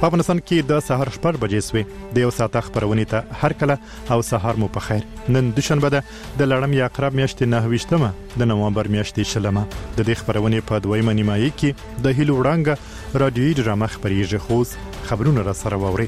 په افغانستان کې د سهار 8 بجې سوې د یو ساعت خبرونه ته هر کله او سهار مو په خیر. نن دوشنبه ده د لړم یا عقرب میاشتې 9 د نومبر میاشتې شلمه. د دې خبرونه په دویمه نیمایي کې د هیلو وړانګه رادیوي ډرامه خبريږي. خو خبرونه را سره ووري.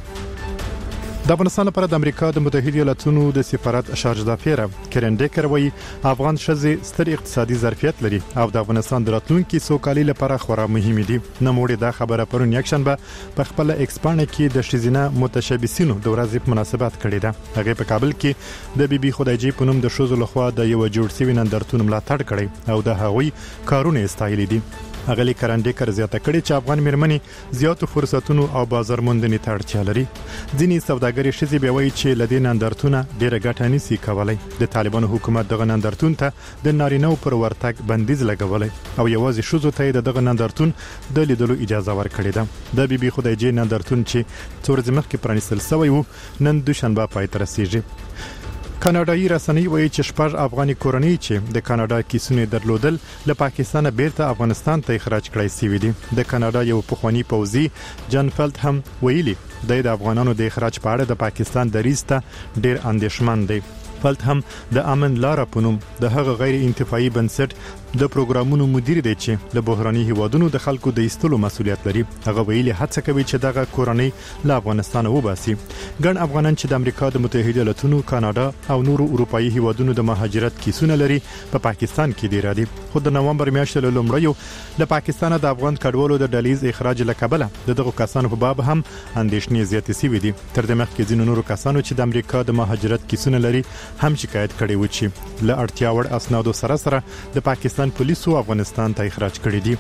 د افغانستان لپاره د امریکا د متحده ایالاتونو د سفارت شارج دافیر کرن ډیکر وایي افغان شذې ستر اقتصادي ظرفیت لري او د افغانستان د راتلونکي سوکالي لپاره خورا مهمه دي. نوموړي دا خبره پرون یکشنبه په خپل ایکسپانډ کې د شذینه متشبثینو د ورځې په مناسبت کړې ده. هغه په کابل کې د بي بي خدایجی په نوم د شوزو لخوا د یو جوړ شوی نندرتون ملاتړ کړي او د هغوی کارونه استایلي دي. اغلی کرانډیکر زیاته کړي چې افغان مېرمنې زیاتو فرصتونو او بازار موندنې ته اړتیا لري. ځینې سوداګري شذې به وایي چې لدې نندرتونه ډېره ګټه نشي کولای. د طالبانو حکومت دغه نندرتون ته د نارینه‌و پر ورتګ بندیز لګولای او یوازې شوزو ته د دغه نندرتون د لیدلو اجازه ورکړې ده. د بي بي خدایجی نندرتون چې څو ورځې مخکې پرانیستل شوی و نن دوشنبه پای ته رسیږي. کاناډایي رسنۍ وایي چې 6 افغاني کورنۍ چې د کاناډا کیسونه درلودل له پاکستان بیرته افغانستان ته اخراج کړای شوی دي. د کاناډا یو پخوانی پوځي جان فلت هم ویلي د افغانانو د اخراج په اړه د پاکستان دریسته ډیر اندېښمن دی. فلت هم د امن لار په نوم د هغه غیر انتفاعي بنسټ د پروګرامونو مدیر دی چې له بحراني هیوادونو د خلکو د ایستلو مسولیت لري. هغه ویلي هڅه کوي چې دغه کورنۍ له افغانستان وباسي. ګڼ افغانان چې د امریکا د متحده ایالاتونو، کاناډا او نورو اروپאי هیوادونو د مهاجرت کیسونه لري په پاکستان کې دی راځي. خو د نومبر میاشتې له لومړیو د پاکستان د افغان کډوالو د ډلیز اخراج لکبله دغه کسانو په باب هم اندېښنې زیاتې شوې دي. تر دې مخکې ځینو نورو کسانو چې د امریکا د مهاجرت کیسونه لري هم شکایت کړي و چې له اړتیا وړ اسنادو سره د پاکستان پولیسو افغانستان ته اخراج کړي دي.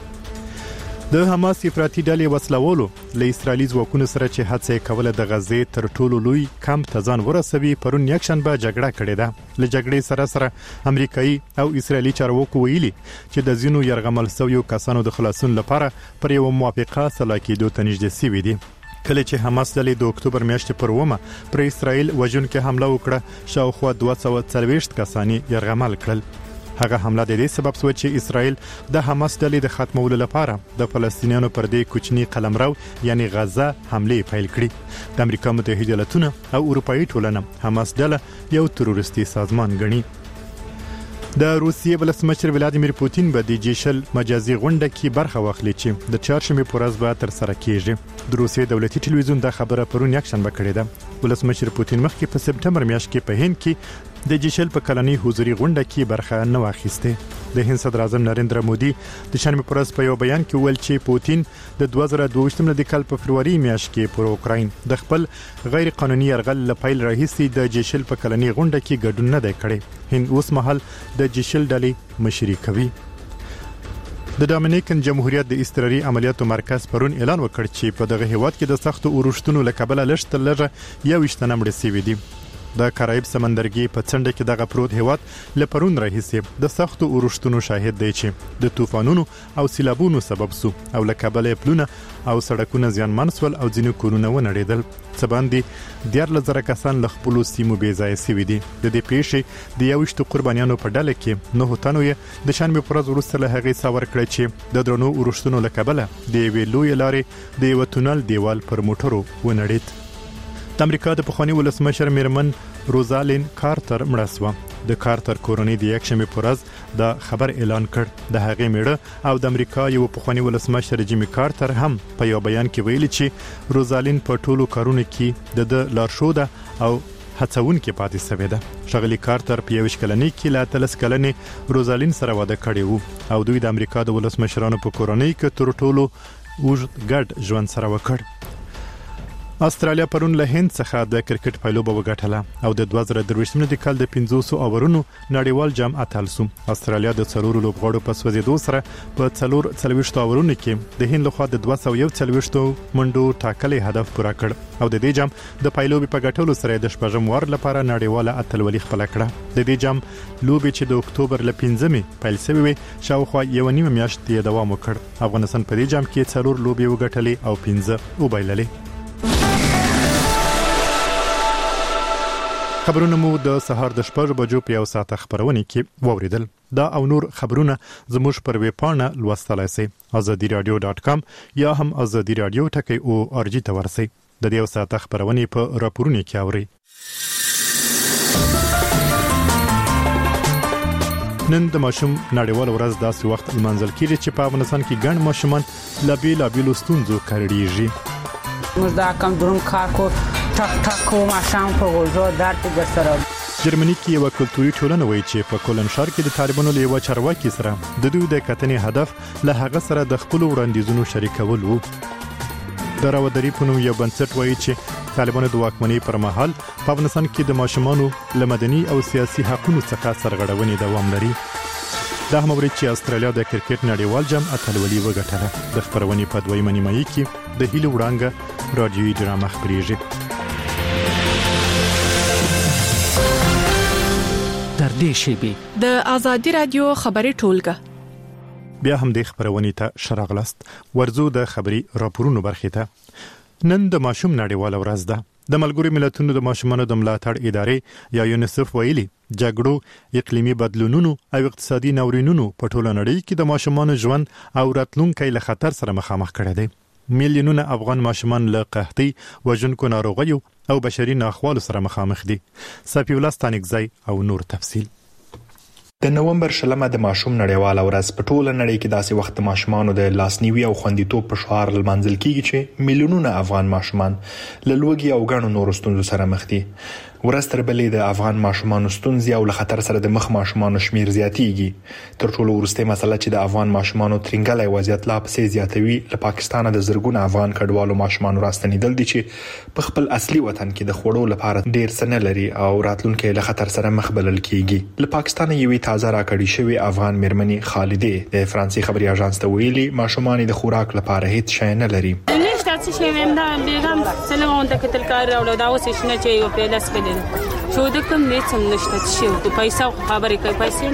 د حماس افراطي ډلې وسلوالو له اسرایلی ځواکونو سره چې هڅه کوله د غزې تر ټولو لوی کمپ ته ځان ورسوي پرون یکشنبه جګړه کړې ده. له جګړې سره امریکایي او اسرایلی چارواکو ویلي چې د زینو يرغمل شویو کسانو د خلاصون لپاره پر یو موافقه سلا کېدو ته نږدې شوي دي. کله چې حماس ډلې د اکتوبر میاشتې پر 1 پر اسرائیل وژونکې حمله وکړه شاوخوا 240 کسانی يرغمل کړل. هغه حمله د دې سبب شو چې اسرائیل د حماس ډلې د ختمولو لپاره د فلسطینیانو پر دې کوچني قلمرو یعنی غزه حمله پیل کړي. د امریکا متحده ایالاتونو او اروپאי ټولنه حماس ډله یو تروریستي سازمان ګڼي. د روسیې ولسمشر ولادیمیر پوتین به د جیشل مجازي غونډه کې برخه واخلي چې د چهارشنبه پر ورځ به تر سره کیږي. د روسیې دولتي ټلویزیون دا خبره پرون یکشنبه کړې ده. ولسمشر پوتین مخکې په سپټمبر میاشت کې په هند کې د جیشل په کلنۍ حضوري غونډه کې برخه نه واخیسته. د هند صدر اعظم نریندرا مودي د شنبه پر ورځ په یو بیان کې ویل چې پوتین د 2022 د کال په فروری میاشت کې پر اوکراین د خپل غیر قانوني يرغل لپاره راهیسي د جیشل په کلنۍ غونډه کې ګډون نه دی کړی. هند اوس مهال د جیشل ډلې مشري کوي. د ډومینیکن جمهوریت د استراري عملیاتو مرکز پرون اعلان وکړ چې په دغه هیواد کې د سختو اورښتونو لکبله لږ یو اشتنه مړ شوی دی. د کارایب سمندرګي په څنډه کې دغه پروت هیواد لپرون راهیسي د سختو اورښتونو شاهد دی چې د طوفانونو او سیلابونو سبب سو او لکبله پلونه او سړکونه زیانمن سول او ځینې کورونه ونړېدل. څه باندې 10000 کسان له خپل سیمو بې ځای شوي دي. د دې پیښې د 21 قربانیانو په ډله کې 9 تنو یې د شنبه پر ورځ وروسته له هغې څور کړ چې د درنو اورښتونو لکبله د یوې لوی لارې د یو تونل دیوال پر موټرو ونړېد. د امریکا د پخوانی ولسمشر میرمن روزالین کارتر مړه شوه. د کارتر کورنۍ د یکشنبه پر ورځ د خبر اعلان کړ. د هغې میړه او د امریکا یو پخوانی ولسمشر جیمی کارتر هم په یو بیان کې ویلي چې روزالین په ټولو کارونو کې د لارښوده او هڅون کې پاتې شوې ده. شغلی کارتر په 21 کلنۍ کې لا 30 کلنې روزالین سره واده کړی وو او دوی د امریکا د ولسمشرانو په کورنۍ کې تر ټولو اوږد ګډ ژوند سره وکړ. استرالیا پرون له هند څخه د کرکټ پایلوبه وګټله او د 2023 د کال د 500 اورونو نړیوال جام اتل سو. استرالیا د څلورو لوبغاړو په سوځېدو سره په 440 اورونو کې د هند لخوا د 241 منډو ټاکلي هدف پوره کړ او د دې جام د پایلوبې په ګټلو سره د شپږم وار لپاره نړیواله اتلولي خپل کړه. د دې جام لوبې چې د اکتوبر ل 15 پیل شوې شاوخوا یو نیمه میاشت یې دوام وکړ. افغانستان په دې جام کې 4 لوبې وګټلې او 15 وبایللې. خبرونه مو د سهار د 6 بجو په 1 ساعت خبرونه کې ووریدل. دا او نور خبرونه زموږ پر ویب پاڼه لوستلای شئ azadiradio.com یا هم azadiradio.org ته ورسئ. د دې 1 ساعت خبرونه په راپورونه کې اورئ. نن د ماشوم نړیوال ورځ داسې وخت لمانځل کیږي چې په افغانستان کې ګڼ ماشومان لابیل ستونزو کړيږي. موږ دا کم درون کار کو ټک ټک کو ماشام په وځو درته د سره. جرمني کې یو کلتوري ټولنه وایي چې په کولن ښار کې د طالبانو له یو چارواکي سره د دوی د کتنې هدف له هغه سره د خپل وړاندیزونو شریکول وو. دراودري په نوم یو بنسټ وایي چې طالبانو د واکمنۍ پر مهال په افغانستان کې د ماشومانو له مدني او سیاسي حقوقو څخه سرغړونې دوام لري. دا هم ورته چې استرالیا د کرکټ نړیوال جام اتلولي وګټله. د خبرونې په دویمه نیمایي کې د هیلو وړانګه رادیوي ډرامه خبريږي. در دې شیبي د آزادي رادیو خبري ټولګه بیا هم د خبرونې ته شراغلست ورزو د خبري راپورونو برخې ته. نن د ماشوم نړیوال ورځ ده. د ملګرو ملتونو د ماشومانو د ملاتړ ادارې یا یونیسف ویلي جګړو، اقلیمي بدلونونو او اقتصادي ناورینونو په ټوله نړۍ کې د ماشومانو ژوند او راتلونکي له خطر سره مخامخ کړي دي. میلیونونه افغان ماشومان له قحطۍ، وژونکو ناروغیو او بشري ناخوالو سره مخامخ دي. صفي الله ستانکزی او نور تفصیل. د نومبر 20 د ماشوم نړیواله ورځ په ټوله نړۍ کې داسې وخت ماشومانو د لاسنیوي او خوندیتوب په شعار لمانځل کیږي چې میلیونونه افغان ماشومان له لوږې او ګڼو نورو ستونزو سره مخ دي. ورځ تر بلې د افغان ماشومانو ستونزې او له خطر سره د مخ ماشومانو شمیر زیاتېږي. تر ټولو وروستۍ مسله چې د افغان ماشومانو ترنګلې وضعیت لا پسې زیاتوي له پاکستان د زرګونو افغان کډوالو ماشومانو راستنیدل دي چې په خپل اصلي وطن کې د خوړو لپاره ډیر څه نه لري او راتلونکي له خطر سره مخ بلل کیږي. له پاکستان یوې تازه راکړې شوی افغان میرمنې خالده د فرانسې خبري اژانس ته ویلي ماشومان د خوراک لپاره هیڅ شی نه لري. نشته چې ویندا بیغم سلام ته کتل کار راوړل دا اوس شنه چې یو په لاس بلل شو د کوم نشته چې د پیسې خبرې کوي پیسې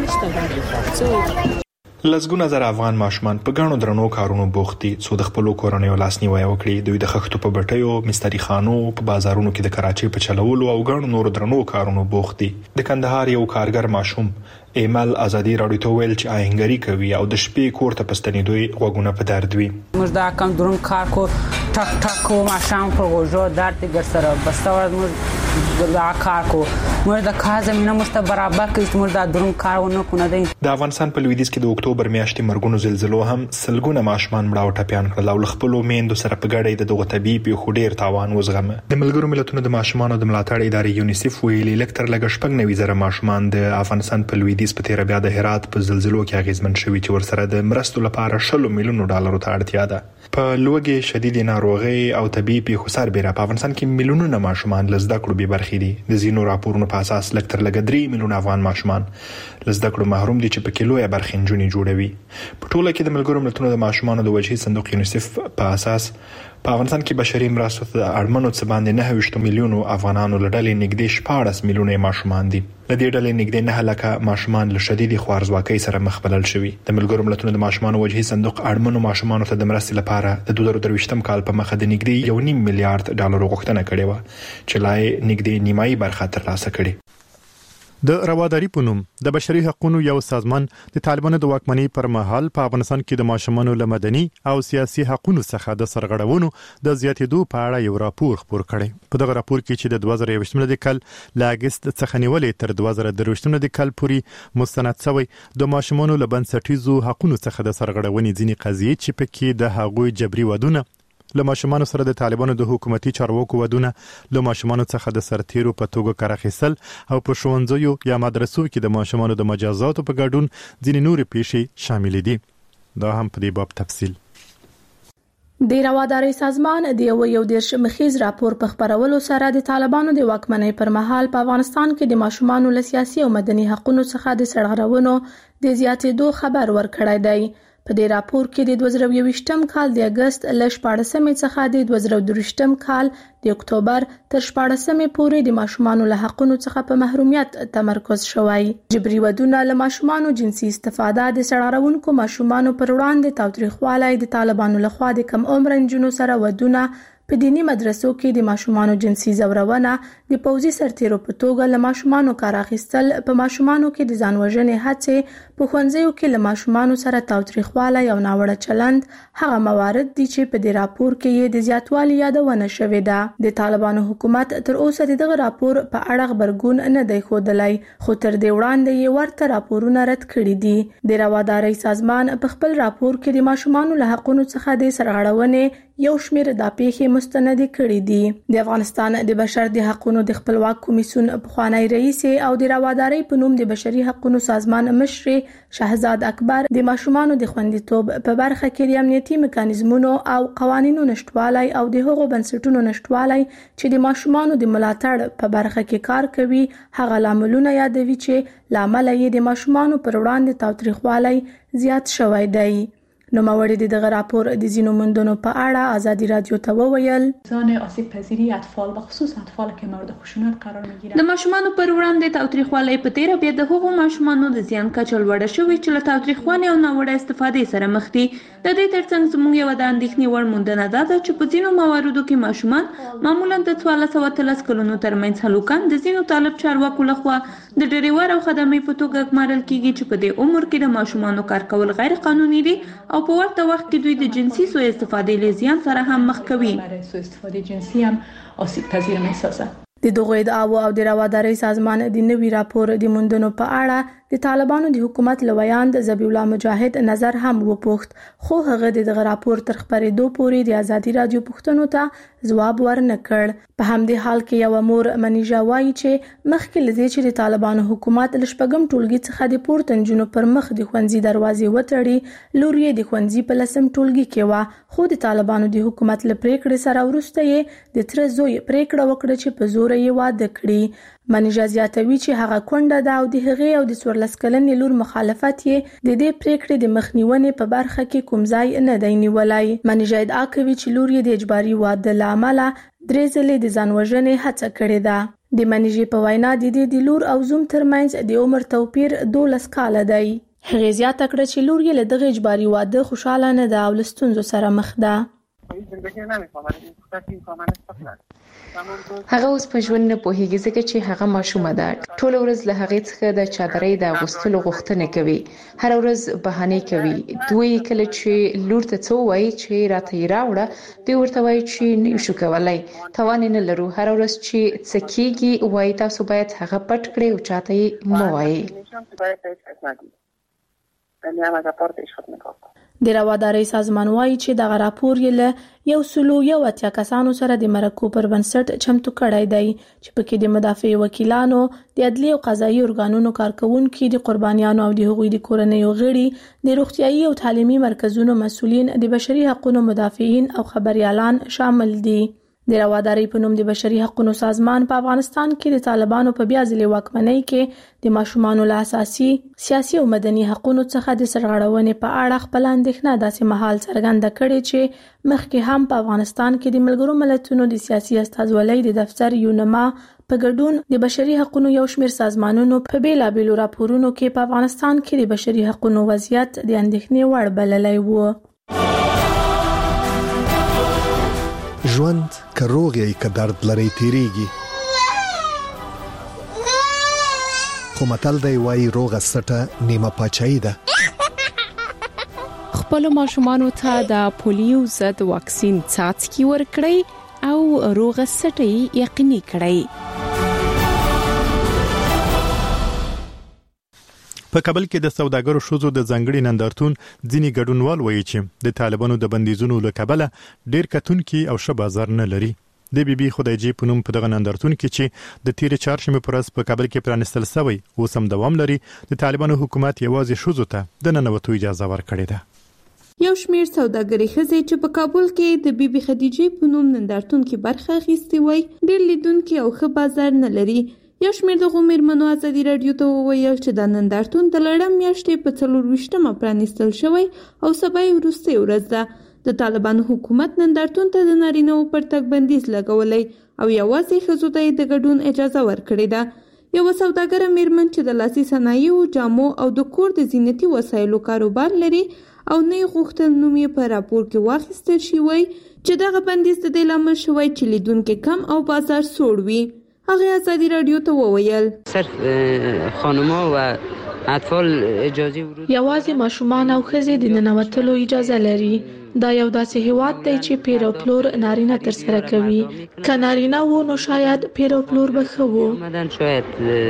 نشته. لسګونه زره افغان ماشومان په ګڼو درنو کارونو بوخت دي څو د خپل کورنۍ لاسنیوي وکړي. دوی د خښتو په بټیو، مستری خانو، په بازارونو کې د کراچۍ په چلولو او ګڼو نورو درنو کارونو بوخت دي. د کندهار یو کارګر ماشوم ایمل آزادي راډیو ته ویل چې آهنګری کوي او د شپې کور ته پستنیدوي غوګونه په درد وي. موږ دا کم درون کار کو ټک ټک کو ماشام په وځو درته ګر سره بستور موږ دا کار کو موږ د کار زمينه مست برابر کړو. موږ دا درون کارونه کو نه دي. د افغانستان په لویدیځ کې د اکتوبر میاشتې مرګونو زلزلو هم سلګونه ماشومان مړه او ټپيان کړل او خپل میندو سره په ګډه د دغه طبيعي پیښو ډیر تاوان وزغمه. د ملګرو ملتونو د ماشومانو د ملاتړ ادارې یونیسف ویلي لکتر لګ شپږ نوي زره ماشومان د افغانستان په لویدیځ په تیر بیا د هرات په زلزلو کې اغیزمن شوي چې ورسره د مرستو لپاره 10 میلیون ډالر ته اړتیا ده. په لوګي شدید ناروغي او طبي پیښو سربېره په افغانستان کې میلیونونه ماشومان لزده کړو به برخې دي. د زینو راپورونو په اساس لکتر لګ 3 میلیون افغان ماشومان لزده کړو محروم دي چې په کیلوې برخې جوړي جوړوي. په ټوله کې د ملګرو ملتونو د ماشومانو د وجهي صندوق یونیسف په اساس په افغانستان کې بشري مرستو ته اړمنو څه باندې 9 میلیونو افغانانو لړلې نږدې 14 میلیونه ماشومان دي. د دې ډلې نږدې 9 لکه ماشومان له شدید خوارزواکۍ سره مخ بلل شوي. د ملګرو ملتونو د ماشومانو وجهي صندوق اړمنو ماشومانو ته د مرستې لپاره د 2023 کال په مخه د نږدې 1.5 میلیارډ ډالر غوښتنه کړې و چې لای نږدې نیمایي برخه ترلاسه کړې. د رواداري په نوم د بشري حقوقو یو سازمان د طالبانو د واکمنۍ پر مهال په افغانستان کې د ماشومانو له مدني او سیاسي حقوقو څخه د سرغړونو د زیاتېدو په اړه یو راپور خپور کړی. په دغه راپور کې چې د 2023 کال له اگست څخه نیولې تر 2023 کال پورې مستند شوی د ماشومانو له بنسټیزو حقوقو څخه د سرغړونې ځینې قضیې چې پکې د هغوی جبري ودونه له ماشومانو سره د طالبانو د حکومتي چارواکو ودونه له ماشومانو څخه د سرتیرو په توګه کار اخیستل او په ښوونځیو یا مدرسو کې د ماشومانو د مجازاتو په ګډون ځینې نورې پیښې شامل دي. دا هم په دې باب تفصیل. د رواداري سازمان د یو دیرش مخیز راپور په خبرولو سره د طالبانو د واکمنۍ پر مهال په افغانستان کې د ماشومانو له سیاسي او مدني حقوقو څخه د سرغړونو د زیاتېدو خبر ورکړی دی. په دې راپور کې د 2023 کال د اگست ل 14 څخه د 2023 کال د اکتوبر تر 14 پورې د ماشومانو له حقوقو څخه په محرومیت تمرکز شوی. جبري ودونه له ماشومانو جنسي استفاده د سړاړونکو ماشومانو پر وړاندې تاوتریخوالی د طالبانو لخوا د کم عمر نجونو سره ودونه په دینی مدرسو کې د ماشومانو جنسي زورونه د پوځي سرتیرو په توګه له ماشومانو کار اخیستل په ماشومانو کې د ځان وژنې هڅې په ښوونځیو کې له ماشومانو سره تاوتریخوالی او ناوړه چلند هغه موارد دي چې په دې راپور کې یې د زیاتوالي یادونه شوې ده. د طالبانو حکومت تر اوسه دغه راپور په اړه خبرګون نه دی ښودلی، خو تر دې وړاندې یې ورته راپورونه رد کړي دي. د روادارۍ سازمان په خپل راپور کې د ماشومانو له حقونو څخه د سرغړونې یو شمېر د پیښې مستند کړي دي. د افغانستان د بشر د حقونو د خپلواک کمیسیون پخوانی رئیس او د روادارۍ په نوم د بشري حقونو سازمان مشر شهزاد اکبر د ماشومانو د خوندیتوب په برخه کې د امنیتي میکانیزمونو او قوانینو نشټوالی او د هغو بنسټونو نشټوالی چې د ماشومانو د ملاتړ په برخه کې کار کوي هغه لاملونه یادوي چې لامل یې د ماشومانو پر وړاندې تاوتریخوالی زیات شوی دی. نوموړي دغه راپور د ځینو موندنو په اړه ازادي رادیو ته وویل میزان آسیب پذیری اطفال به خصوص اطفال که مورد خشونت قرار میگیرند د ماشومانو پر وړاندې تاوتریخوالی په تیر بیا د هغو ماشومانو د زیان کچه لوړه شوې چې له تاوتریخوالي او ناوړه استفادې سره مخ دي. د دې ترڅنګ زموږ یوه د اندېښنې وړ موندنه دا ده چې په ځینو مواردو کې ماشومان معمولا د 1413 کلونو ترمنځ هلوکان د ځینو طالب چارواکو لخوا د ډریور او خدمې په توګه ګمارل کیږي چې په دې عمر کې د ماشومانو کار کول غیر قانوني دي او په ورته وخت کې دوی د جنسي سوء استفادې له زیان سره هم مخ کوي. برای سوء استفاده جنسی هم آسیب پذیر می‌سازه. د دغه ادعاو او د روادارۍ سازمان د نوي راپور د موندنو په اړه د طالبانو د حکومت لویاند ذبیح الله مجاهد نظر هم وپوښت، خو هغه دغه راپور تر خبرېدو پورې د ازادي رادیو پوښتنو ته ځواب ورنه کړ. په همدې حال کې یو مور منیژه وایي چې مخکې له دې چې د طالبانو حکومت له شپږم ټولګي څخه د پورته نجونو پر مخ د ښوونځي دروازې وتړي، لور یې د ښوونځي په 10م ټولګي کې وه، خو د طالبانو د حکومت له پریکړې سره وروسته یې د تره زوی پریکړه وکړه چې په زور یې واده کړي. منیژه زیاتوي چې هغه کونډه ده او د هغې او د 14 کلنې لور مخالفت یې د دې پریکړې د مخنیونې په برخه کې کوم ځای نه دی نیولی. منیژه ادعا کوي چې لور یې د اجباري واده له امله 3 ځلې د ځان وژنې هڅه کړې ده. د منیژې په وینا د دې د لور او زوم ترمنځ د عمر توپیر 12 کاله دی. هغې زیاته کړه چې لور یې له دغه اجباري واده خوشحاله نه ده او له ستونزو سره مخ ده. هغه اوس په ژوند نه پوهیږي ځکه چې هغه ماشومه ده. ټول ورځ له هغې څخه د چادرۍ د اغوستلو غوښتنه کوي، هر ورځ بهانې کوي. دوی کله چې لور ته څه وایي چې راته یې راوړه، دوی ورته وایي چې نه شو کولای، توان نه لرو. هر ورځ چې څه کیږي وایي تاسو باید هغه پټ کړئ او چاته یې مه وایي. د روادارۍ سازمان وایي چې دغه راپور یې له 181 کسانو سره د مرکو پر بنسټ چمتو کړی دی چې پکې د مدافع وکیلانو، د عدلي او قضایي ارګانونو کارکونکي، د قربانیانو او د هغوی د کورنیو غړي، د روغتیايي او تعلیمي مرکزونو مسؤلین، د بشري حقوقو مدافعین او خبريالان شامل دي. د روادارۍ په نوم د بشري حقوقو سازمان په افغانستان کې د طالبانو په بیا ځلې واکمنۍ کې د ماشومانو له اساسي سیاسي او مدني حقوقو څخه د سرغړونې په اړه خپل اندېښنه داسې مهال څرګنده کړې چې مخکې هم په افغانستان کې د ملګرو ملتونو د سیاسي استازولۍ د دفتر یونما په ګډون د بشري حقوقو یو شمېر سازمانونو په بیلابېلو راپورونو کې په افغانستان کې د بشري حقوقو وضعیت د اندېښنې وړ بللی و. ژوند که روغ یې که درد لري تیریږي، خو متل دی وایي روغه سټه نیمه پاچاهي ده. خپل ماشومانو ته د پولیو ضد واکسین څاڅکي ورکړئ او روغه سټه یقیني کړئ. په کابل کې د سوداګرو شوزو د ځنګړي نندارتون ځینی ګډونوال وایي چې د طالبانو د بندیزونو له کبله ډیر کتونکي او ش بازار نه لري. د بي بي خدایجی په نوم په دغه نندارتون کې چې د تیر چهارشنبه پر ورځ په کابل کې پرانستل شوی اوس هم دوام لري، د طالبانو حکومت یوازې شوزو ته د ننوتو اجازه ورکړې ده. یو شمیر سوداګري ښځې چې په کابل کې د بي بي خدیجې په نوم نندارتون کې برخه اخیستې وای، ډیر لیدونکي او ښه بازار نه لري. یو شمیر د غومرمنو ازادي رادیو ته وویل چې د نندارتون د لړم میاشتې په 24مه پرانستل شوی او سبا یې وروستۍ ورځ ده. د طالبانو حکومت نندارتون ته د نارینه‌و پر تګ بندیز لګولی او یوازې ښځو ته یې د ګډون اجازه ورکړې ده. یوه سوداګره میرمن چې د لاسي صنایعو، جامو او د کور د زینتي وسایلو کاروبار لري او نه غوښتل نوم یې په راپور کې واخیستل شي، وایي چې دغه بندیز د دې لامل شوی چې لیدونکي کم او بازار سوړ وي. هغه ازادي رادیو ته وویل صرف خانم‌ها و اطفال اجازه ورود یوازې ماشومان او ښځې د ننوتلو اجازه لري. دا یو داسې هیواد دی چې پیر او پلور نارینه تر سره کوي. که نارینه وو نو شاید پیر او پلور به ښه وو. مدن شاید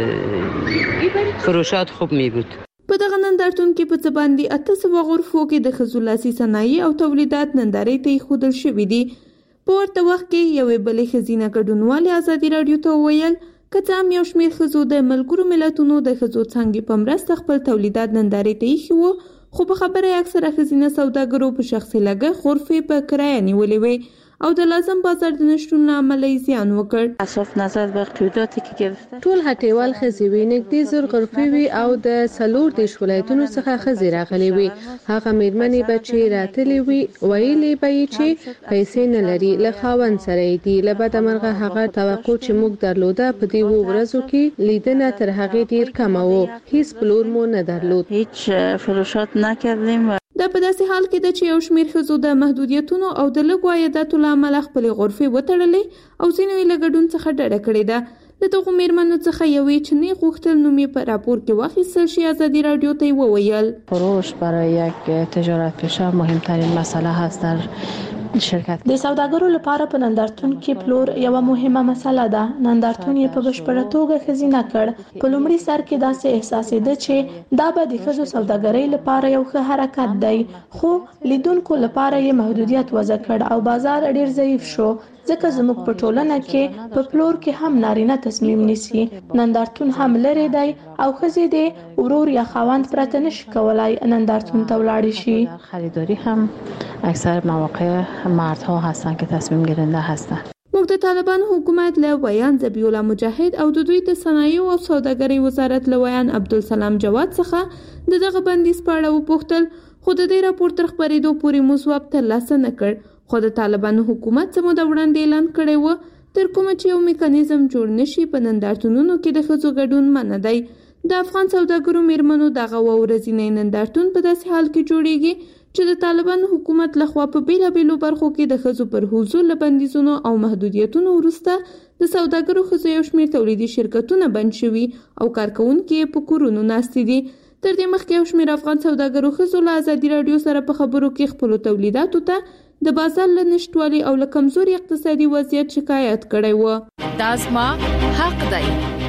فروشات خوب می بود. په دغه نندارتون کې په څه باندې 800 غرفو کې د ښځو لاسي صنایع او تولیدات نندارې ته ایښودل شوي دي. په ورته وخت کې یوې بلې ښځینه ګډونوالې ازادي رادیو ته وویل که څه هم یو شمېر ښځو د ملګرو ملتونو د ښځو څانګې په مرسته خپل تولیدات نندارې ته ایښي وو، خو په خبره اکثره ښځینه سوداګرو په شخصي لګښت غرفې په کرایه نیولې وې او د لازم بازار د نشتون له امله یې زیان وکړ. اساس نظر به قیوداتی که گرفته ټول هټیوال ښځې وې، نږدې 1000 غرفې وې او د 14 ولایتونو څخه ښځې راغلي وې. هغه میرمنې به چې راتلې وې ویلې به یې چې پیسې نه لري، له خاوند سره یې دي. له بده مرغه هغه توقع چې موږ درلوده په دې ورځو کې لیدنه تر هغې ډیر کم و. هیڅ پلور مو نه درلود، هیڅ فروشات نکردیم. دا په داسې حال کې ده چې یو شمېر ښځو د محدودیتونو او د لږو عایداتو له امله خپلې غرفې وتړلې او ځینو یې له ګډون څخه ډډه کړې ده. له دغو میرمنو څخه یوې چې نه غوښتل نوم یې په راپور کې واخیستل شي ازادي رادیو ته وویل فروش برای یک تجارت پیشه مهمترین مسئله هست در شرکت. د سوداګرو لپاره په نندارتون کې پلور یو مهمه مسله ده. نندارتون یې په بشپړه توګه ښځینه کړ. په لومړي سر کې داسې احساسېده چې دا به د ښځو سوداګرۍ لپاره یو ښه حرکت دی، خو لیدونکو لپاره یې محدودیت وضع کړ او بازار ډیر ضعیف شو، ځکه زموږ په ټولنه کې په پلور کې هم نارینه تصمیم نیسي. نندارتون هم لري دی او ښځې د ورور یا خاوند پرته نشي کولای نندارتون ته ولاړ شي. خریداری هم اکثر مواقع مردها هستن که تصمیم گیرنده هستن. موږ د طالبان حکومت له ویان ذبیح الله مجاهد او د دوی د صنایع او سوداګرۍ وزارت له ویان عبدالسلام جواد څخه دغه بندیز په اړه وپوښتل، خو د دې راپور تر خبرېدو پورې مو ځواب ترلاسه نه کړ. خو د طالبانو حکومت څه موده وړاندې اعلان کړی و تر کومه چې یو میکانیزم جوړ نشي په نندارتونونو کې د ښځو ګډون منع دی. د افغان سوداګرو میرمنو دغه ورځنی نندارتون په داسې حال کې جوړیږي چې د طالبانو حکومت لخوا په بیلابیلو برخو کې د ښځو پر حضور له بندیزونو او محدودیتونو وروسته د سوداګرو ښځو یو شمېر تولیدي شرکتونه بند شوي او کارکوونکي یې په کورونو ناستې دي. تر دې مخکې یو شمېر افغان سوداګرو ښځو له ازادي راډیو سره په خبرو کې خپلو تولیداتو ته د بازار له نشتوالي او له کمزوري اقتصادي وضعیت شکایت کړی و. دا زما حق دی.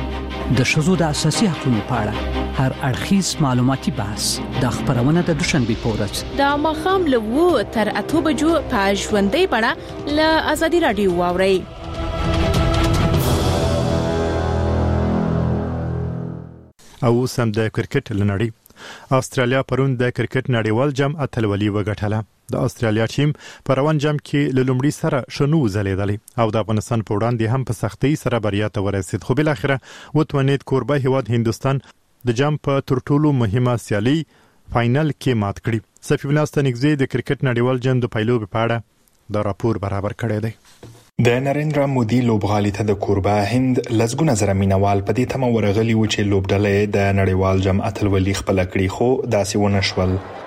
د ښځو د اساسي حقوقو په اړه هر اړخیز معلوماتي بحث د خبرونه د دوشنبه په ورځ د ماښام له 2 تر 8 بجو په ژوندۍ بڼه له ازادي راډیو واورئ. او سم د کرکټ لنړی استرالیا پرون د کرکټ نړیوال جام اتلولي وګټله. د استرالیا ټیم په روان جام کې لومړی سره شنو زلیدلی او د افغانستان په وړاندې هم په سختۍ سره بریا ته ورسید، خو بل اخره وتوانید کوربه هیواد هندستان د جام په ترټولو مهمه سیالي فائنل کې مات کړي. صفی الله ستنګزی د کرکټ نړیوال جام د پایلو په اړه د راپور برابر کړی دی. د نریندرا مودي لوبغالي ته د کوربه هند لزګونه زره مینوال په دې تمه ورغلي و چې لوبډلې د نړیوال جام اتلولي خپل کړي، خو داسې ونه شول.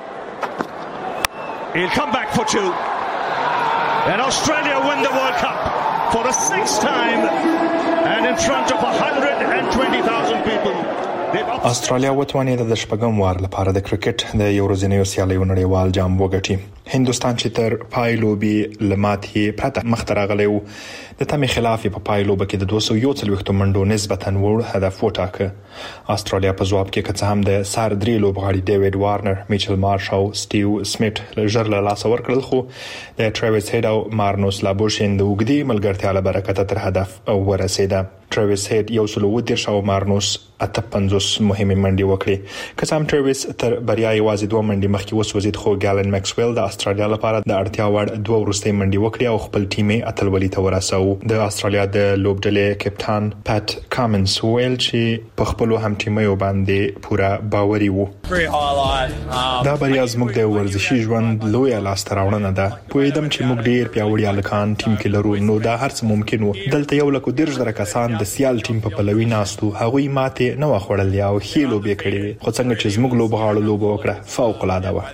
He'll come back for two. And Australia win the World Cup for the 6th time and in front of 120,000 people. استرالیا وتوانید د شپږم وار لپاره د کرکټ د یو ورځنیو سیالیو نړیوال جام وګټي. هندستان چې تر پایلوبي لماتې پرته مخترغلی و د تمې خلاف په پایلوب کې د 240 منډو نسبتاً وړ هدف وټاکه. استرالیا په ځواب کې که څه هم د سار درې لوبغاړي ډیوډ وارنر، میچل مارش او سټیو سمیت ژر له لاسه ورکړل، خو د ټریویس هید او مارنوس لابوشین د اوږدې ملګرتیا له برکته تر هدف ورسېده. ټریویس هید 130 او مارنوس 58 مهمه منډي وکړي. که څه هم ټریویس تر بریا یوازې 2 منډي مخکې وسوځید، خو ګالن میکسویل د استرالیا لپاره د اړتیا وړ 2 وروستۍ منډي وکړي او خپل ټیم یې اتلولي ته ورساو. د استرالیا د لوبډلې کپټان پات کامنز ویل چې په خپل هم ټیمو باندې پوره باوري وو. دا بریا زموږ د ورزشي ژوند لوی لاسته راوړنه ده. پوهیدم چې موږ ډیر پیاوړي الکان ټیم کې لرو، نو دا هرڅه ممکن وو. دلته 110,000 کسان د سیال ټیم په پلوي ناستو، هغوی ماته نه وخوړلې کړل یا ښې لوبې کړې وي خو څنګه چې زموږ لوبغاړو لوبه وکړه فوق العاده و.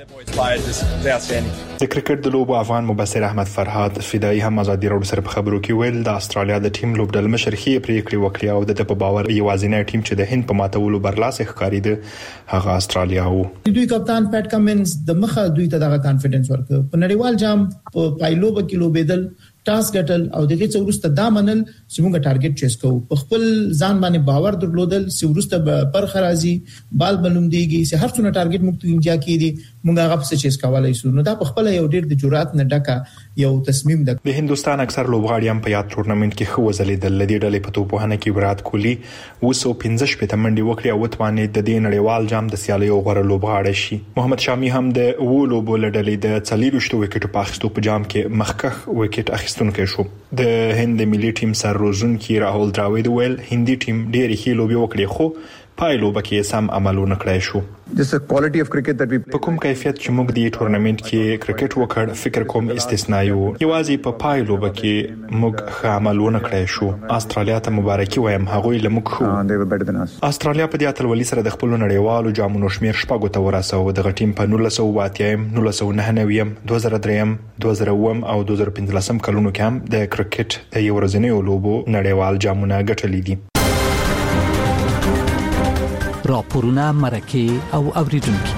د کرکټ د لوبو افغان مبصر احمد فرهاد فدایي هم ازادي راډیو سره په خبرو کې ویل د استرالیا د ټیم لوبډل مشر خې پریکړې وکړې او د په باور یوازینی ټیم چې د هند په ماتولو برلاسه ښکارېده هغه استرالیا وو. دوی کپتان پیټ کمنز د مخه دوی ته دغه کانفیډنس ورکړ په نړیوال جام په پایلو کې لوبېدل ټاس ګټل او دغه څو ورسته دا منل چې موږ ټارګټ چیس کوو په خپل ځان باندې باور درلودل چې ورسته پر خرازي بال بلوم دیږي چې هر څونه ټارګټ موږ ته انجا کیږي موږ هغه څه چیس کولای شو. نو دا په خپل یو ډېر د جرأت نه ډکه یو تصمیم ده. د هندستان اکثر لوبغاړي هم په یاد ټورنمنت کې خو وزلیدل لدی ډلې په توپوهنه کې وراټ کوهلی 215 منډي وکړي او توانې د دې نړیوال جام د سیالیو غوړه لوبغاړی شي. محمد شامی هم د وولو بول ډلې د 40 وکټو په اخیستو په جام کې مخکخ وکټ اخیستونکی شو. د هند ملي ټیم سر روزونکي راهول دراوید ویل هندي ټیم ډېری ښې لوبې وکړي خو پایلو بکې سم عملونه کړای شو. په کوم کیفیت چې موږ د ټورنمنت کې کرکټ وکړ فکر کوم استثنایی وو یوازې په پایلو بکې موږ ښه عملونه کړای شو. استرالیا ته مبارکي وایم هغوی لمک خو استرالیا په دې اتلولي سره د خپل نړیوالو جامونو شمیر شپږو ته ورساو. د ټیم په 1980 1999 2003 2007 او 2015 کلونو کې هم د کرکټ د یو ورځنیو لوبو نړیوال جامونه ګټلي دي. راپورونه مرکه او اوریدونکو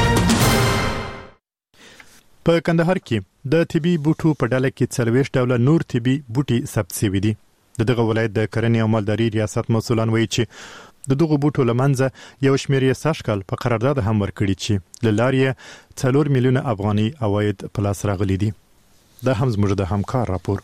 په کندهار کې د طبي بوټو په ډله کې 40 ډوله نور طبي بوټي ثبت شوي دي. دغه ولایت د کرنې او مالداري ریاست مسؤلان وایي چې د دغه بوټو لمنځه یو شمېر یې سږکال په قرارداد هم ورکړي چې له لارې 4 میلیونه افغاني عواید په لاس راغلي دي. دا هم زموږ د همکار راپور.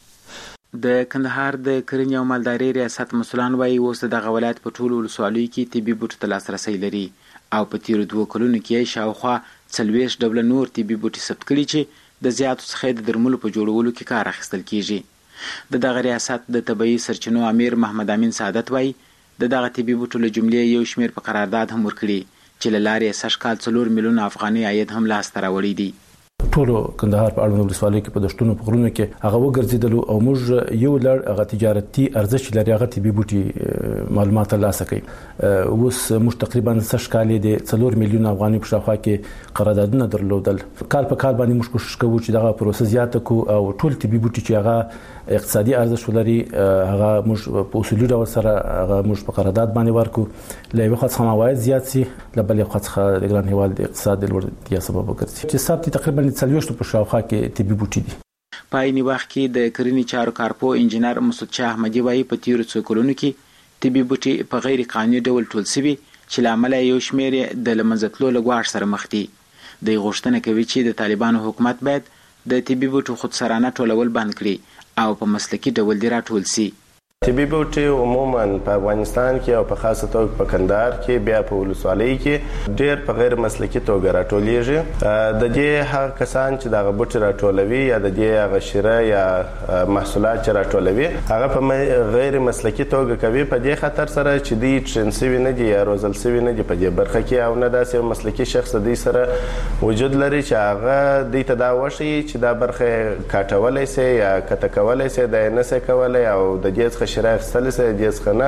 د کندهار د کرنې او مالداري ریاست مسؤلان وایي اوس دغه ولایت په ټولو ولسوالیو کې طبي بوټو ته لاسرسي لري او په تیرو 2 کلونو کې شاوخوا 40 ډوله نور طبي بوټي ثبت کړي چې د زیاتو څخه د درملو په جوړولو کې کار اخیستل کیږي. د دغه ریاست د طبي سرچینو امیر محمد امین سعادت وایي د دغه طبي بوټو له جملې یو شمېر په قرارداد هم ورکړي چې له لارې سږکال 4 میلیونه افغاني عاید هم لاس ته راوړي دي. ټولو کندهار په اړوند ولسوالیو کې په دشتونو په غرونو کې هغه وګرځیدل او موږ یو لړ هغه تجارتي ارزښت لري هغه طبي بوټي معلومات ترلاسه کړي. اوس موږ تقریبا سږکال د 4 میلیونه افغاني په شاوخوا کې قراردادونه درلودل. کال په کال باندې موږ کوشش کوو چې دغه پروسه زیاته کو او ټول طبي بوټي چې هغه اقتصادي ارزښت لري هغه موږ په اصولي ډول سره هغه موږ په قرارداد باندې ورکو. له یو خاص عواید زیات سي له بل خاصه د ګران هیواد د اقتصاد د لوړتیا سبب وګرځي چې ثابت تقریبا 40 په شاوخوا کې طبي بوټي دي. په عین وخت کې د کرنې چارو کارپو انجنیر مسعود شاه احمدي وایي په تیرو څو کلونو کې طبي بوټي په غیر قانوني ډول ټول شوي چې لامل یو شمېر د لمنځتلو لګواښ سره مخ دي. د غوښتنه کوي چې د طالبانو حکومت باید د طبي بوټو خودسرانه ټولول بند کړي او په مسلکي ډول دی راټول شي. طبي بوټي عموما په افغانستان کې او په خاصه توګه په کندهار کې بیا په ولسوالۍ کې ډېر په غیر مسلکي توګه راټولیږي. د دې هغه کسان چې دغه بوټي راټولوي یا د دې هغه شیره یا محصولات چې راټولوي هغه په غیر مسلکي توګه کوي په دې خاطر سره چې دوی ټرین شوي نه دي یا روزل شوي نه دي په دې برخه کې او نه داسې مسلکي شخص دوی سره وجود لري چې هغه دوی ته دا وښيي چې دا برخه کاټولی شي یا کته کولی شي دا یې نشي کولی او د دې څخه شرایط سلسله دیس خنه.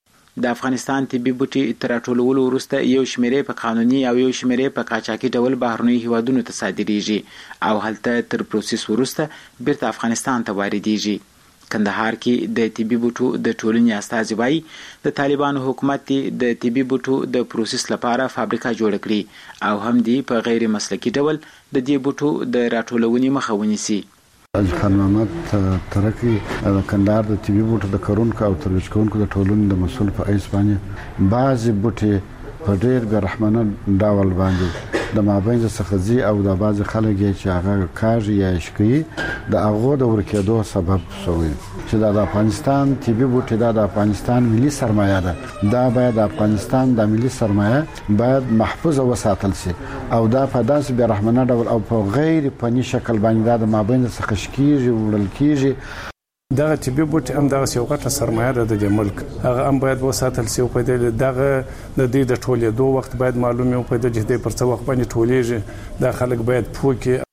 د افغانستان طبي بوټي تر ټولولو وروسته یو شمېر په قانوني او یو شمېر په قاچاقي ډول بهرنی هیوادونو ته صادریږي او هلته تر پروسس وروسته بیرته افغانستان ته واردېږي. کندهار کې د طبي بوټو د ټولنې استازي وایي د طالبانو حکومت د طبي بوټو د پروسس لپاره فابریکه جوړ کړي او هم دی په غیر مسلکي ډول د دې بوټو د راټولونې مخه ونیسي. خان محمد ترکی د کندهار د طبي بوټو د کرونکو او ترویج کوونکو د ټولنې د مسؤل په ایس باندې بعضی بوټي په ډېر بېرحمانه ډول باندې د مابین څخه زی او د بعض خلک چې هغه کاږي یا شکوي د هغو د ورکېدو سبب شوی چې د افغانستان طبي بوټي د افغانستان ملي سرمایه ده. دا باید د افغانستان د ملي سرمایه باید محفوظ وساتل شي او دا په داسې بېرحمانه ډول او په غیر فني شکل باندې د مابین څخه شکیږي وړل کیږي. دغه طبي بوټي هم دغه یو غټه سرمایه ده د ملک هغه هم باید وساتل شي او په دې دغه د دې د ټولېدو وخت باید معلومه او په دې چې د پر څه وخت باندې ټولېږي دا خلک باید پوهه.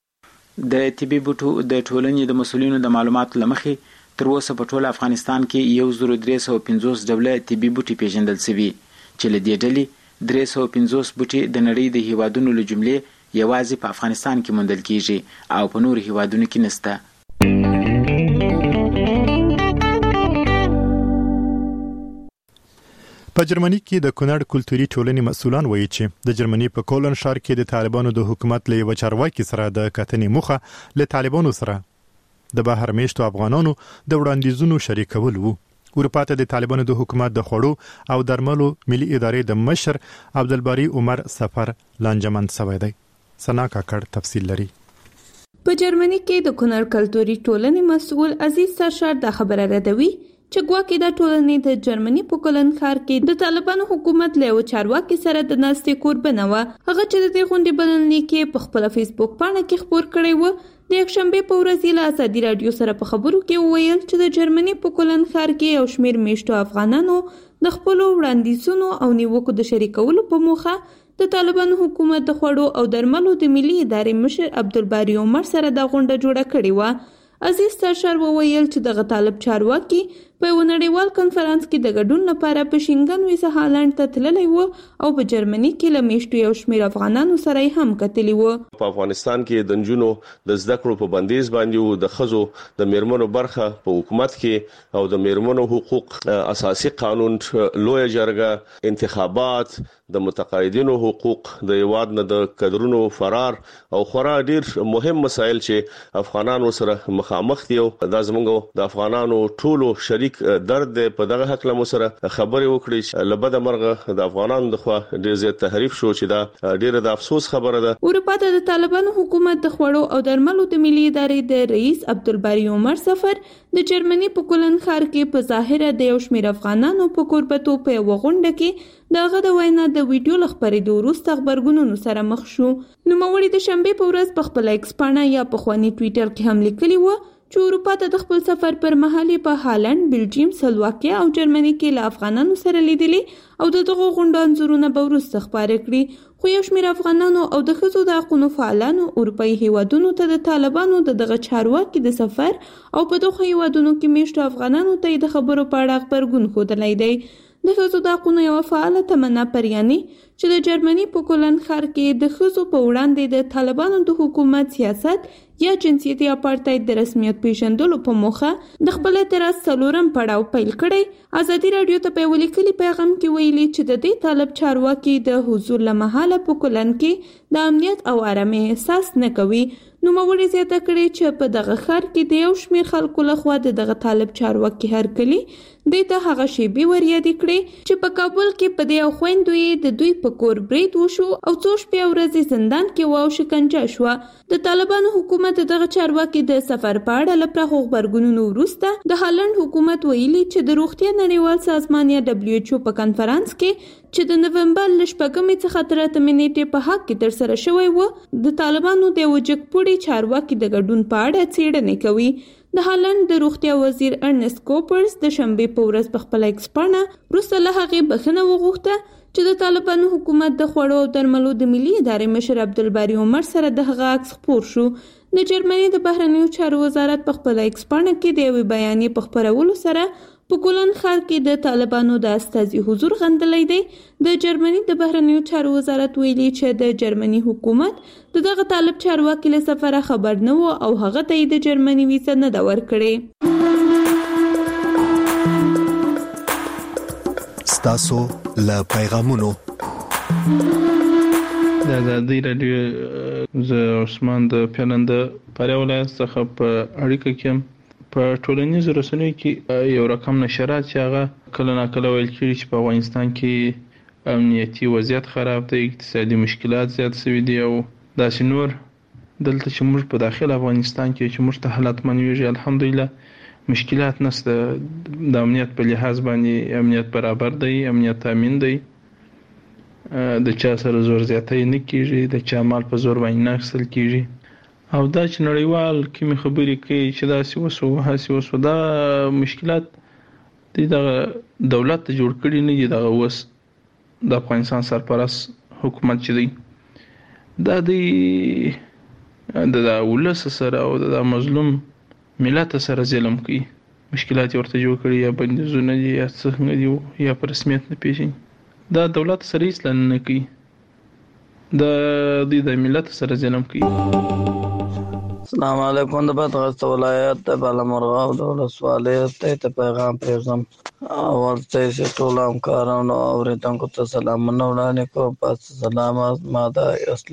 د طبي بوټو د ټولنې د مسؤلینو د معلوماتو لمخې تر اوسه په ټول افغانستان کې 1350 ډوله طبي بوټي پیژندل شوي چې له دې ډلې 350 بوټي د نړۍ د هیوادونو له جملې یوازې په افغانستان کې موندل کیږي او په نورو هیوادونو کې نشته. په جرمني کې د کونړ کلتوري ټولنې مسؤلان وایي چې د جرمني په کولن ښار کې د طالبانو د حکومت له یو چارواکي سره د کتنې موخه له طالبانو سره د بهر میشتو افغانانو د وړاندیزونو شریکول وو. اروپا ته د طالبانو د حکومت د خوړو او درملو ملي ادارې د مشر عبدالباری عمر سفر لانجمن شوی دی. سنا کاکړ تفصیل لري. په جرمني کې د کونړ کلتوري ټولنې مسؤل عزیز سرشار د خبره ردوي چې ګواکې د ټولنې د جرمني په کولن ښار کې د طالبانو حکومت له یو چارواکي سره د ناستې قربانه و. هغه چې د دې غونډې بلنلیک کې په خپل فیسبوک پاڼه کې خبر کړی و. د یکشنبه په ورځ له ازادي رادیو سره په خبرو کې وویل چې د جرمني په کولن ښار کې یو شمېر میشتو افغانانو د خپل وړاندیزونو او نیوکو د شریکولو په موخه د طالبانو حکومت د خوړو او درملو د ملي ادارې مشر عبدالباری عمر سره د غونډه جوړه کړې و. عزیز سرشار وویل چې دغه طالب چارواکي په یو نړیوال کنفرانس کې د ګډون لپاره په شینګن ویزه هالند ته تللی و او په جرمني کې له میشتو یو شمېر افغانانو سره هم کتلی و. په افغانستان کې د نجونو د زده کړو په بندیز باندې و د ښځو د میرمنو برخه په حکومت کې او د میرمنو حقوق اساسي قانون لویه جرګه انتخابات د متقاعدینو حقوق د یواد نه د کډرونو فرار او خورا ډیر مهم مسایل چې افغانانو سره مخامخ دي او د زمونږ د افغانانو ټولو شریک درد په دغه حق له سره خبرې وکړي چې لبد مرغه د افغانانو د خوا ډیر زیات تحریف شو چې دا ډیره د افسوس خبره ده. اروپا ته د طالبانو حکومت د خوړو او درملو د ملي ادارې د رئیس عبدالباری عمر سفر د جرمني په کولن ښار کې په ظاهره د یو شمېر افغانانو په کوربتو په یو غونډه کې دغه د وینا د ویډیو لخبرېدو وروسته خبرګونونو سره مخ شو. نوموړي د شنبه په ورځ په خپل ایکس پاڼه یا په خواني ټویټر کې هم لیکلي و چې اروپا ته د خپل سفر پر مهال په هالند، بلجیم، سلواکیا او جرمني کې له افغانانو سره لیدلي او دغه غونډو انځورونه به وروسته خپاره کړي. خو یو شمېر افغانانو او د ښځو د حقوقو فعالانو اروپایي هیوادونو ته د طالبانو دغه چارواکي د سفر او په دغه هیوادونو کې میشتو افغانانو ته د خبرو په اړه خبرګون ښودلی دی. د ښځو د حقوقو یو فعاله تمنا پریاني چې د جرمني په کولن ښار کې د ښځو په وړاندې د طالبانو د حکومت سیاست یا جنسیتي اپارټاید د رسمیت پیژندلو په موخه د خپل اعتراض څلورم پړاو پیل کړی. ازادي رادیو ته په ولیکلي پیغام کې ویلي چې د دې طالب چارواکي د حضور لمحاله په کولن کې د امنیت او آرامۍ احساس نه کوي. نوموړي زیاته کړې چې په دغه ښار کې د یو شمېر خلکو لخوا دغه طالب چارواکي هرکلي دې ته هغه شیبې وریادې کړې چې په کابل کې په دې خويندوی د دوی په کور برید وشو او څو شپې ورځې زندان کې و او شکنجه شو. د طالبانو حکومت دغه چارواکي د سفر په اړه لپاره خبرګونونو وروسته د هالند حکومت ویلي چې د روغتیا نړیوال سازمان یا WHO په کنفرانس کې چې د نومبر ل 8 څخه تر 8 نیټې په حق کې تر سره شوی و د طالبانو د وجګپوړي چارواکي د ګډون په اړه څېړنې کوي. د هالند د روغتیا وزیر ارنست کوپرز د شنبه په ورځ په خپل ایکس پاڼه وروسته له هغې بخښنه وغوښته چې د طالبانو حکومت د خوړو او درملو د ملي ادارې مشر عبدالباری عمر سره د هغه عکس خپور شو. د جرمني د بهرنیو چارو وزارت په خپل ایکس پاڼه کې د یوې بیانیې په خپرولو سره په کولن ښار کې د طالبانو د استازي حضور غندلی دی. د جرمني د بهرنیو چارو وزارت ویلي چې د جرمني حکومت دغه طالب چارواکي له سفره خبر نه و او هغه ته د جرمني ویزه نه ده ورکړې. ستاسو له پیغامونو د ازادي رادیو زه عثمان د پیلند پاره ولایت څخه په اړیکه کې په ټولنیزو رسنیو کې یو رقم نشرات چې هغه کله ناکله ویل کېږي چې په افغانستان کې امنیتي وضعیت خراب دی، اقتصادي مشکلات زیات شوي دي او داسې نور. دلته چې موږ په داخل افغانستان کې چې موږ ته حالت منویږي الحمدلله مشکلات نشته. د امنیت په لحاظ باندې امنیت برابر دی، امنیت تامین دی، د چا سره زور زیاتی نه کېږي، د چا مال په زور باندې نه اخیستل کېږي. او دا چې نړیوال کومې خبرې کوي چې داسې وسو هاسې وسو، دا مشکلات دغه دولت ته جوړ کړي نه دي. دغه اوس د افغانستان سرپرست حکومت چې دی دا د ولس سره او د مظلوم ملت سره ظلم کوي. مشکلات ورته جوړ کړي یا بندیزونه دي یا څنګه دي یا په رسمیت نه پیژني. دا دولت سره اصلاً نه کوي، د ملت سره ظلم کوي. السلام علیکم. د بدغست ولایت د بالامرغاب د ولسوالۍ ته پیغام پرېږدم. اول ته ټول همکارانو او اوریدونکو ته سلامونه وړاندې کوم. پس سلام ما د